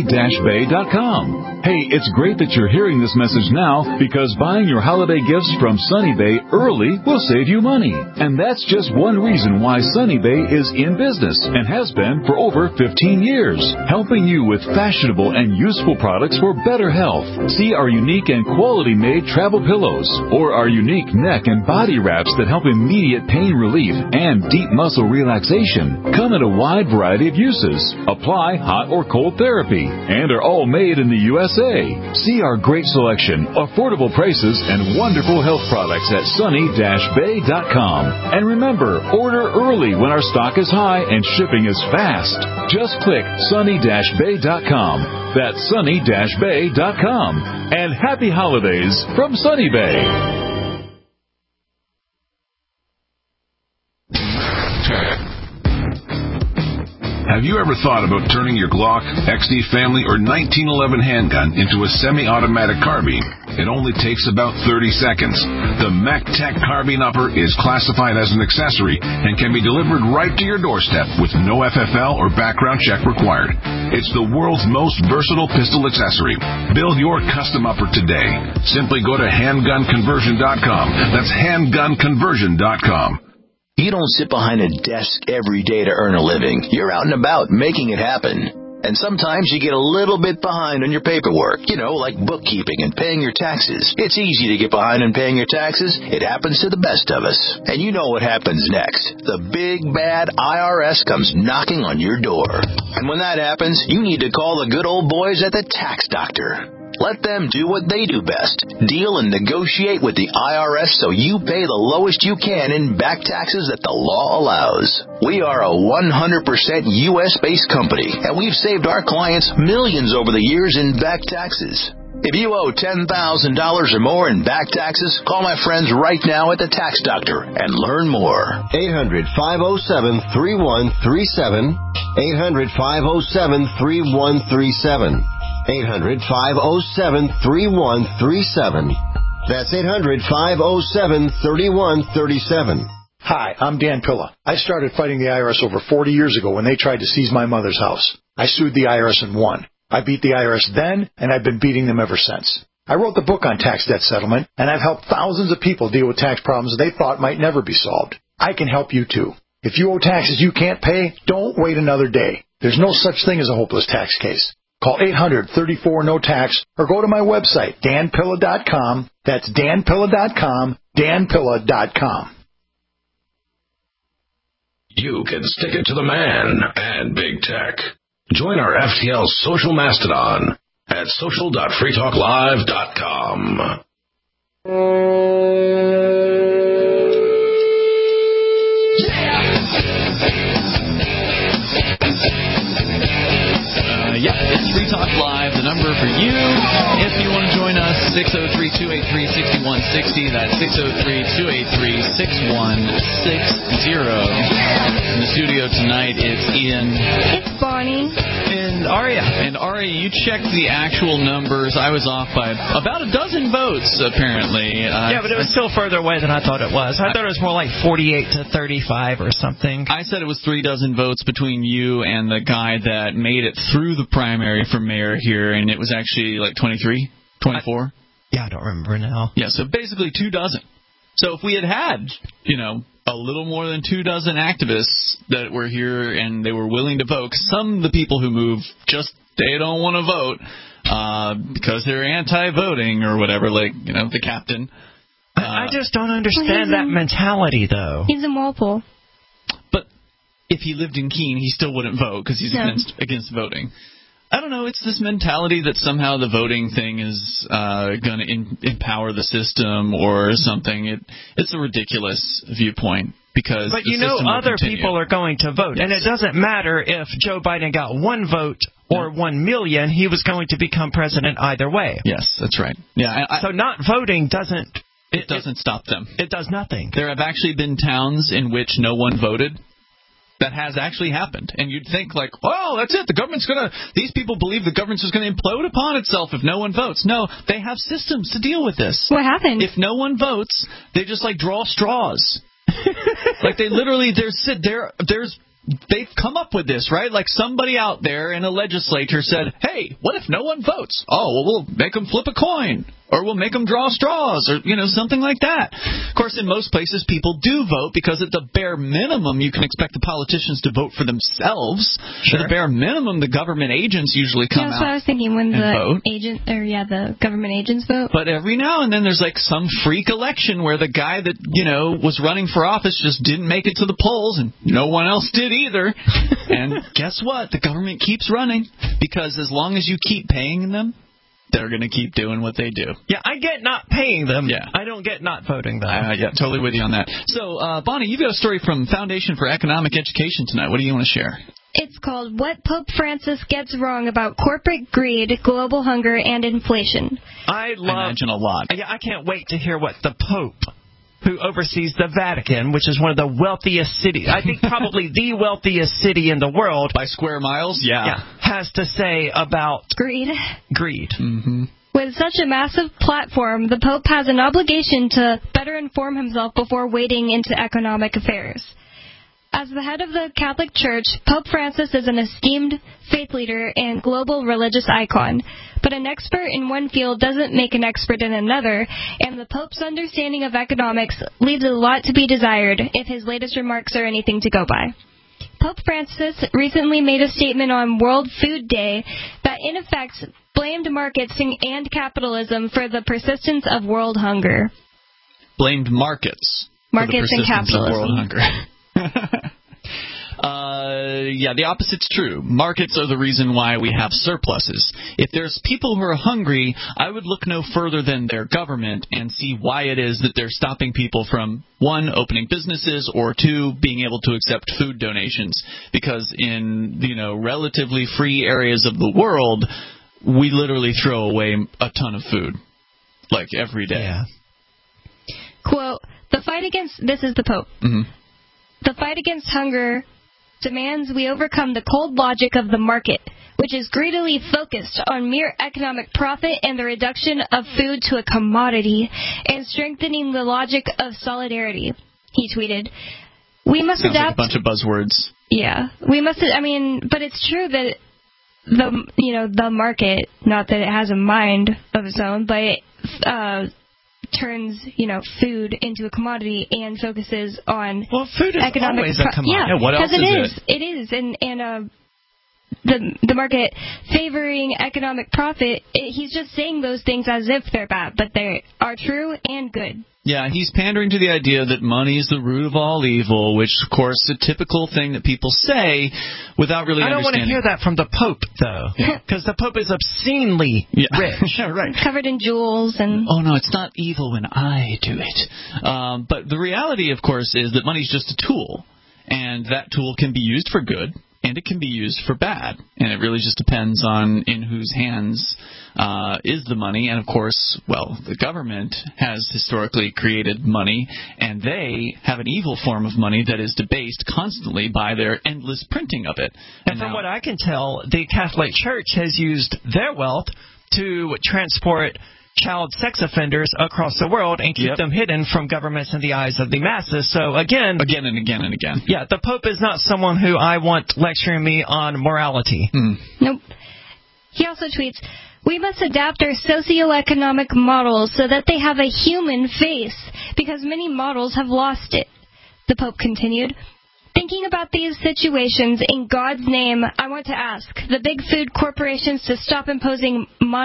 sunny-bay.com? Hey, it's great that you're hearing this message now, because buying your holiday gifts from Sunny Bay early will save you money. And that's just one reason why Sunny Bay is in business and has been for over 15 years, helping you with fashionable and useful products for better health. See our unique and quality-made travel pillows, or our unique neck and body wraps that help immediate pain relief and deep muscle relaxation. Come in a wide variety of uses, apply hot or cold therapy, and are all made in the USA. See our great selection, affordable prices, and wonderful health products at sunny-bay.com. And remember, order early when our stock is high and shipping is fast. Just click sunny-bay.com. That's sunny-bay.com. And happy holidays from Sunny Bay. Have you ever thought about turning your Glock, XD Family, or 1911 handgun into a semi-automatic carbine? It only takes about 30 seconds. The MacTech Carbine Upper is classified as an accessory and can be delivered right to your doorstep with no FFL or background check required. It's the world's most versatile pistol accessory. Build your custom upper today. Simply go to handgunconversion.com. That's handgunconversion.com. You don't sit behind a desk every day to earn a living. You're out and about making it happen. And sometimes you get a little bit behind on your paperwork, like bookkeeping and paying your taxes. It's easy to get behind on paying your taxes. It happens to the best of us. And you know what happens next. The big, bad IRS comes knocking on your door. And when that happens, you need to call the good old boys at the Tax Doctor. Let them do what they do best. Deal and negotiate with the IRS so you pay the lowest you can in back taxes that the law allows. We are a 100% U.S.-based company, and we've saved our clients millions over the years in back taxes. If you owe $10,000 or more in back taxes, call my friends right now at the Tax Doctor and learn more. 800-507-3137. 800-507-3137. 800-507-3137. That's 800-507-3137. Hi, I'm Dan Pilla. I started fighting the IRS over 40 years ago when they tried to seize my mother's house. I sued the IRS and won. I beat the IRS then, and I've been beating them ever since. I wrote the book on tax debt settlement, and I've helped thousands of people deal with tax problems they thought might never be solved. I can help you too. If you owe taxes you can't pay, don't wait another day. There's no such thing as a hopeless tax case. Call 800-34-NO-TAX or go to my website, danpilla.com. That's danpilla.com, danpilla.com. You can stick it to the man and big tech. Join our FTL social mastodon at social.freetalklive.com. Yeah, it's Free Talk Live, the number for you. If you want to join us, 603-283-6160. That's 603-283-6160. In the studio tonight, it's Ian. It's Bonnie. And Aria. And Aria, you checked the actual numbers. I was off by about a dozen votes, apparently. Yeah, but it was still further away than I thought it was. I thought it was more like 48 to 35 or something. I said it was 3 dozen votes between you and the guy that made it through the primary for mayor here, and it was actually like 23, 24. I don't remember now. Yeah, so basically 2 dozen. So if we had a little more than 2 dozen activists that were here and they were willing to vote, some of the people who move they don't want to vote because they're anti-voting or whatever, like, the captain. I just don't understand that mentality, though. He's in Walpole. But if he lived in Keene, he still wouldn't vote because he's against voting. I don't know. It's this mentality that somehow the voting thing is going to empower the system or something. It's a ridiculous viewpoint because. But other people are going to vote, and it doesn't matter if Joe Biden got 1 vote or 1 million. He was going to become president either way. Yes, that's right. Yeah. So not voting doesn't. It doesn't stop them. It does nothing. There have actually been towns in which no one voted. That has actually happened. And you'd think, like, well, that's it. These people believe the government's just going to implode upon itself if no one votes. No, they have systems to deal with this. What happened? If no one votes, they just, draw straws. Like, they literally, they've come up with this, right? Like, somebody out there in a legislature said, hey, what if no one votes? Oh, well, we'll make them flip a coin. Or we'll make them draw straws, or, something like that. Of course, in most places, people do vote because at the bare minimum, you can expect the politicians to vote for themselves. Sure. At the bare minimum, the government agents usually come out and vote. That's what I was thinking when the government agents vote. But every now and then, there's some freak election where the guy that, was running for office just didn't make it to the polls, and no one else did either. And guess what? The government keeps running because as long as you keep paying them, they're going to keep doing what they do. Yeah, I get not paying them. Yeah. I don't get not voting them. Yeah, totally with you on that. So, Bonnie, you've got a story from Foundation for Economic Education tonight. What do you want to share? It's called What Pope Francis Gets Wrong About Corporate Greed, Global Hunger, and Inflation. I imagine a lot. Yeah, I can't wait to hear what the Pope who oversees the Vatican, which is one of the wealthiest cities, I think probably the wealthiest city in the world. By square miles? Yeah. Has to say about greed. Mm-hmm. With such a massive platform, the Pope has an obligation to better inform himself before wading into economic affairs. As the head of the Catholic Church, Pope Francis is an esteemed faith leader and global religious icon. But an expert in one field doesn't make an expert in another, and the Pope's understanding of economics leaves a lot to be desired if his latest remarks are anything to go by. Pope Francis recently made a statement on World Food Day that in effect blamed markets and capitalism for the persistence of world hunger. Blamed markets. Markets and capitalism. Of world hunger. The opposite's true. Markets are the reason why we have surpluses. If there's people who are hungry, I would look no further than their government and see why it is that they're stopping people from, 1, opening businesses, or 2, being able to accept food donations. Because in, relatively free areas of the world, we literally throw away a ton of food, like every day. Yeah. Quote, this is the Pope. Mm-hmm. The fight against hunger demands we overcome the cold logic of the market, which is greedily focused on mere economic profit and the reduction of food to a commodity, and strengthening the logic of solidarity, he tweeted. We must Sounds adapt. Like a bunch of buzzwords. Yeah. We must, but it's true that the market, not that it has a mind of its own, but it turns, food into a commodity and focuses on food is economic always a commodity. Yeah, what else is it? It is, and the market favoring economic profit. He's just saying those things as if they're bad, but they are true and good. Yeah, he's pandering to the idea that money is the root of all evil, which, of course, is a typical thing that people say without really understanding. I don't want to hear that from the Pope, though, because the Pope is obscenely rich. Right. Covered in jewels and... Oh, no, it's not evil when I do it. But the reality, of course, is that money's just a tool, and that tool can be used for good, and it can be used for bad. And it really just depends on in whose hands is the money. And, of course, the government has historically created money, and they have an evil form of money that is debased constantly by their endless printing of it. And from what I can tell, the Catholic Church has used their wealth to transport child sex offenders across the world and keep them hidden from governments in the eyes of the masses. So again and again. Yeah, the Pope is not someone who I want lecturing me on morality. Nope. He also tweets, we must adapt our socioeconomic models so that they have a human face, because many models have lost it. The Pope continued, thinking about these situations, in God's name, I want to ask the big food corporations to stop imposing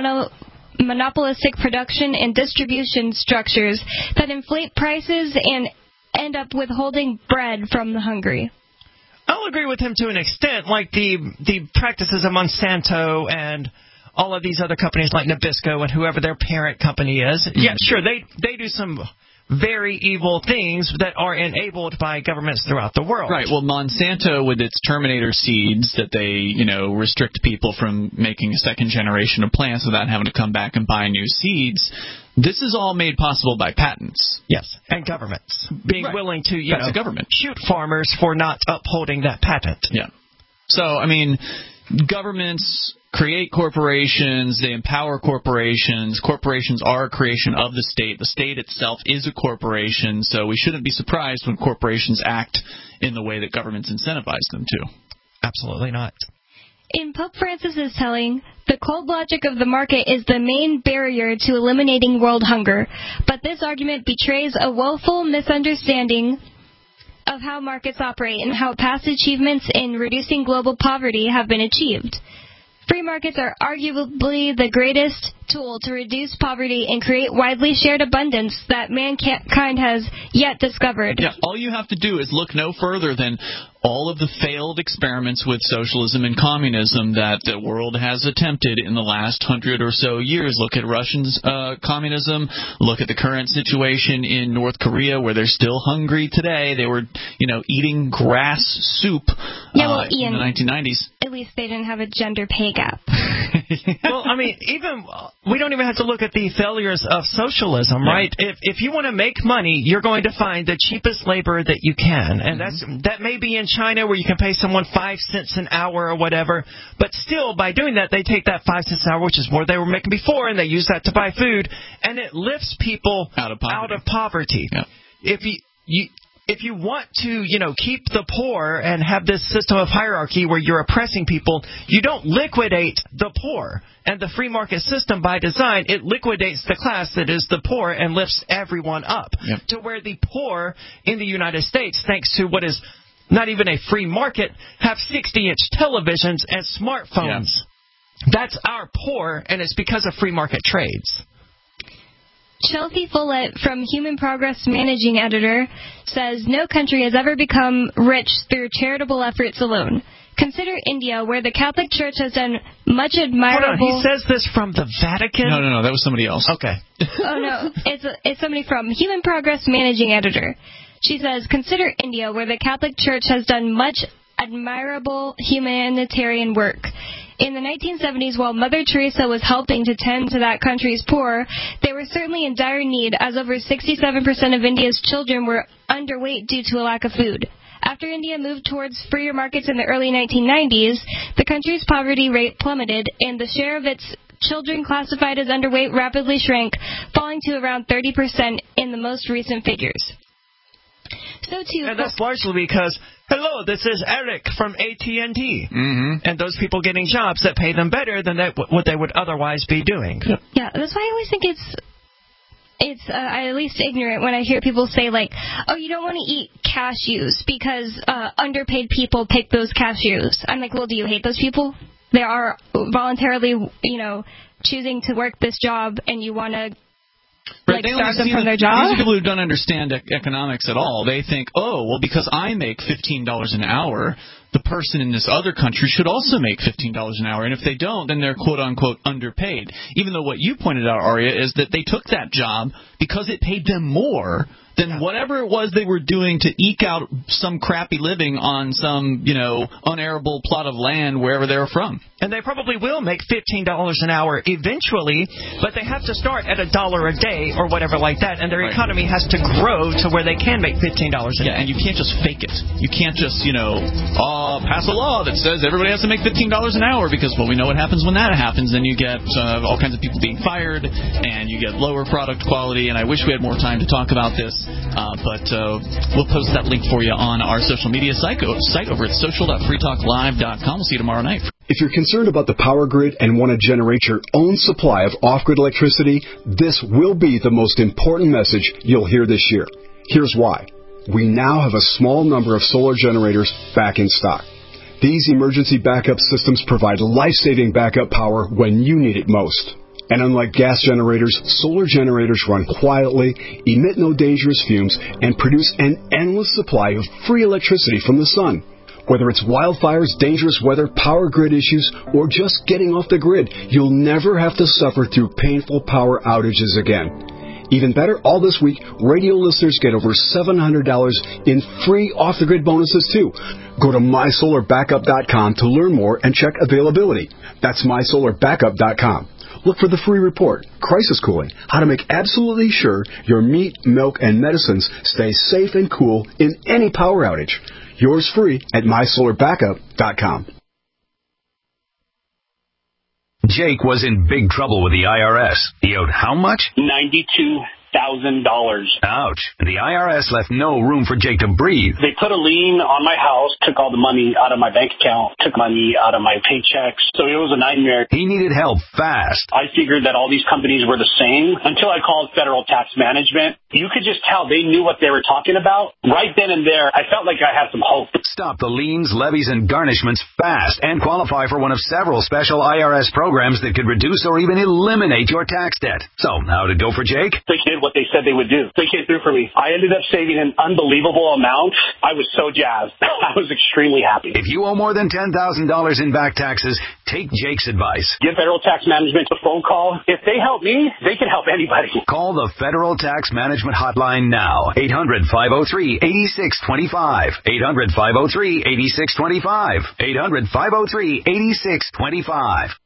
monopolistic production and distribution structures that inflate prices and end up withholding bread from the hungry. I'll agree with him to an extent, like the practices of Monsanto and all of these other companies like Nabisco and whoever their parent company is. Yeah, sure, they do some very evil things that are enabled by governments throughout the world. Right. Well, Monsanto, with its Terminator seeds that they, restrict people from making a second generation of plants without having to come back and buy new seeds, this is all made possible by patents. Yes, and governments being willing to, That's the government. shoot farmers for not upholding that patent. Yeah. So, governments create corporations, they empower corporations. Corporations are a creation of the state. The state itself is a corporation, so we shouldn't be surprised when corporations act in the way that governments incentivize them to. Absolutely not. In Pope Francis's telling, the cold logic of the market is the main barrier to eliminating world hunger, but this argument betrays a woeful misunderstanding of how markets operate and how past achievements in reducing global poverty have been achieved. Free markets are arguably the greatest tool to reduce poverty and create widely shared abundance that mankind has yet discovered. Yeah, all you have to do is look no further than all of the failed experiments with socialism and communism that the world has attempted in the last 100 or so years. Look at Russian communism. Look at the current situation in North Korea, where they're still hungry today. They were, eating grass soup Ian, in the 1990s. At least they didn't have a gender pay gap. Well, I mean, we don't even have to look at the failures of socialism, right? If you want to make money, you're going to find the cheapest labor that you can. And that may be in China where you can pay someone 5 cents an hour or whatever. But still, by doing that, they take that 5 cents an hour, which is more they were making before, and they use that to buy food. And it lifts people out of poverty. Yeah. If you want to, keep the poor and have this system of hierarchy where you're oppressing people, you don't liquidate the poor. And the free market system, by design, it liquidates the class that is the poor and lifts everyone up. Yep. To where the poor in the United States, thanks to what is not even a free market, have 60-inch televisions and smartphones. Yeah. That's our poor, and it's because of free market trades. Chelsea Follett from Human Progress Managing Editor says, no country has ever become rich through charitable efforts alone. Consider India, where the Catholic Church has done much admirable... Hold on, he says this from the Vatican? No, that was somebody else. Okay. Oh, no, it's somebody from Human Progress Managing Editor. She says, consider India, where the Catholic Church has done much admirable humanitarian work. In the 1970s, while Mother Teresa was helping to tend to that country's poor, they were certainly in dire need, as over 67% of India's children were underweight due to a lack of food. After India moved towards freer markets in the early 1990s, the country's poverty rate plummeted, and the share of its children classified as underweight rapidly shrank, falling to around 30% in the most recent figures. So too, and that's largely because, hello, this is Eric from AT&T, and those people getting jobs that pay them better than what they would otherwise be doing. Yeah, that's why I always think it's at least ignorant when I hear people say, like, oh, you don't want to eat cashews because underpaid people pick those cashews. I'm like, well, do you hate those people? They are voluntarily, choosing to work this job, and you want to start them from their job? These people who don't understand economics at all, they think, oh, well, because I make $15 an hour, the person in this other country should also make $15 an hour. And if they don't, then they're quote-unquote underpaid. Even though what you pointed out, Arya, is that they took that job because it paid them more than whatever it was they were doing to eke out some crappy living on some, unarable plot of land wherever they were from. And they probably will make $15 an hour eventually, but they have to start at $1 a day or whatever like that, and their economy has to grow to where they can make $15 a day. Yeah, and you can't just fake it. You can't just, pass a law that says everybody has to make $15 an hour because, well, we know what happens when that happens. Then you get all kinds of people being fired, and you get lower product quality, and I wish we had more time to talk about this. But we'll post that link for you on our social media site over at social.freetalklive.com. We'll see you tomorrow night. If you're concerned about the power grid and want to generate your own supply of off-grid electricity, this will be the most important message you'll hear this year. Here's why. We now have a small number of solar generators back in stock. These emergency backup systems provide life-saving backup power when you need it most. And unlike gas generators, solar generators run quietly, emit no dangerous fumes, and produce an endless supply of free electricity from the sun. Whether it's wildfires, dangerous weather, power grid issues, or just getting off the grid, you'll never have to suffer through painful power outages again. Even better, all this week, radio listeners get over $700 in free off-the-grid bonuses, too. Go to mysolarbackup.com to learn more and check availability. That's mysolarbackup.com. Look for the free report, Crisis Cooling, how to make absolutely sure your meat, milk, and medicines stay safe and cool in any power outage. Yours free at mysolarbackup.com. Jake was in big trouble with the IRS. He owed how much? $92,000. Ouch. The IRS left no room for Jake to breathe. They put a lien on my house, took all the money out of my bank account, took money out of my paychecks. So it was a nightmare. He needed help fast. I figured that all these companies were the same until I called Federal Tax Management. You could just tell they knew what they were talking about. Right then and there, I felt like I had some hope. Stop the liens, levies, and garnishments fast and qualify for one of several special IRS programs that could reduce or even eliminate your tax debt. So, how'd it go for Jake? They did what they said they would do. They came through for me. I ended up saving an unbelievable amount. I was so jazzed. I was extremely happy. If you owe more than $10,000 in back taxes, take Jake's advice. Give Federal Tax Management a phone call. If they help me, they can help anybody. Call the Federal Tax Management Hotline now. 800-503-8625. 800-503-8625. 800-503-8625.